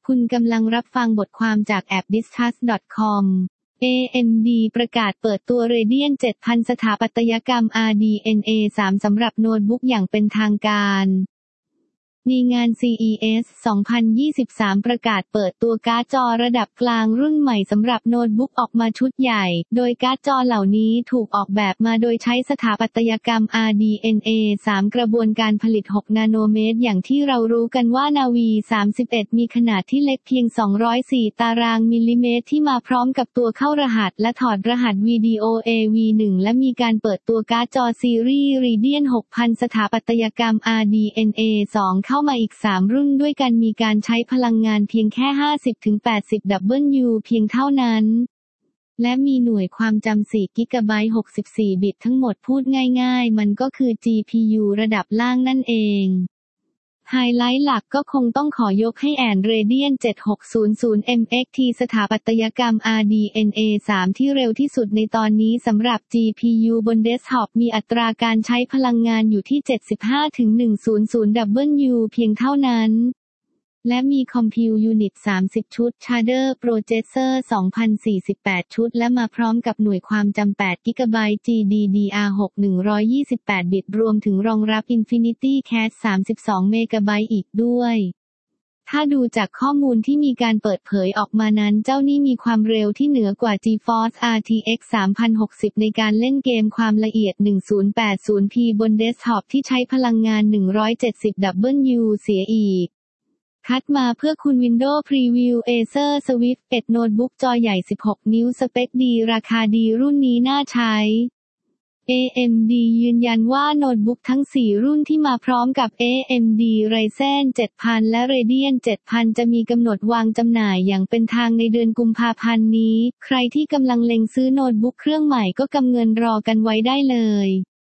คุณกำลังรับฟังบทความจากแอป discuss.com AMD ประกาศเปิดตัว Radeon 7000 สถาปัตยกรรม RDNA 3 สำหรับโน้ตบุ๊กอย่างเป็นทางการในงาน CES 2023 ประกาศเปิดตัวการ์ดจอระดับกลางรุ่นใหม่สำหรับโน้ตบุ๊กออกมาชุดใหญ่ โดยการ์ดจอเหล่านี้ถูกออกแบบมาโดยใช้สถาปัตยกรรม RDNA 3 กระบวนการผลิต 6 นาโนเมตรอย่างที่เรารู้กันว่า Navi 31 มีขนาดที่เล็กเพียง 204 ตารางมิลลิเมตรที่มาพร้อมกับตัวเข้ารหัสและถอดรหัสวิดีโอ AV1 และมีการเปิดตัวการ์ดจอซีรีส์ Radeon 6000 สถาปัตยกรรม RDNA 2 เข้ามาอีก 3 รุ่นด้วยกันมีการใช้พลังงานเพียงแค่ 50-80W เพียงเท่านั้นและมีหน่วยความจำ4 กิกะไบต์ 64 บิตทั้งหมดพูดง่ายๆมันก็คือ GPU ระดับล่างนั่นเองไฮไลท์หลักก็คงต้องขอยกให้Radeon 7600 MXT สถาปัตยกรรม RDNA 3 ที่เร็วที่สุดในตอนนี้สำหรับ GPU บนเดสก์ท็อปมีอัตราการใช้พลังงานอยู่ที่ 75-100W เพียงเท่านั้นและมีคอมพิวยูนิต 30 ชุด Shader Processor 2048 ชุดและมาพร้อมกับหน่วยความจำ 8 กิกะไบต์ GDDR6 128 บิตรวมถึงรองรับ Infinity Cache 32 เมกะไบต์อีกด้วยถ้าดูจากข้อมูลที่มีการเปิดเผยออกมานั้นเจ้านี่มีความเร็วที่เหนือกว่า GeForce RTX 3060 ในการเล่นเกมความละเอียด 1080p บนเดสก์ท็อปที่ใช้พลังงาน 170W เสียอีกคัดมาเพื่อคุณ Windows Preview Acer Swift 1 โน้ตบุ๊กจอใหญ่ 16 นิ้วสเปคดีราคาดีรุ่นนี้น่าใช้ AMD ยืนยันว่าโน้ตบุ๊กทั้ง 4 รุ่นที่มาพร้อมกับ AMD Ryzen 7000 และ Radeon 7000 จะมีกำหนดวางจำหน่ายอย่างเป็นทางในเดือนกุมภาพันธ์นี้ใครที่กำลังเล็งซื้อโน้ตบุ๊กเครื่องใหม่ก็กำเงินรอกันไว้ได้เลย